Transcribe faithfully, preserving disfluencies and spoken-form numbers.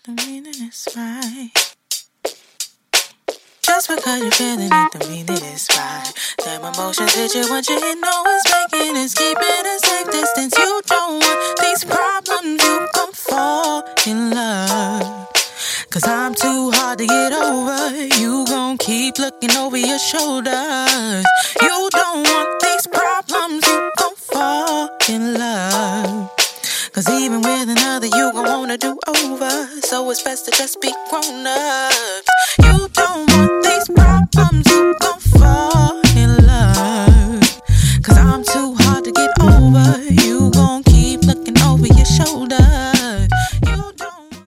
don't mean that it's right. Just because you're feeling it don't mean that it's right. Them emotions hit you, what you know is making is keeping a safe distance. You don't want these problems, you gon' fall in love. Cause I'm too hard to get over. You gon' keep looking over your shoulders. You don't want these problems, you gon' fall in love. Cause even with another you gon' wanna do over. So it's best to just be grown up.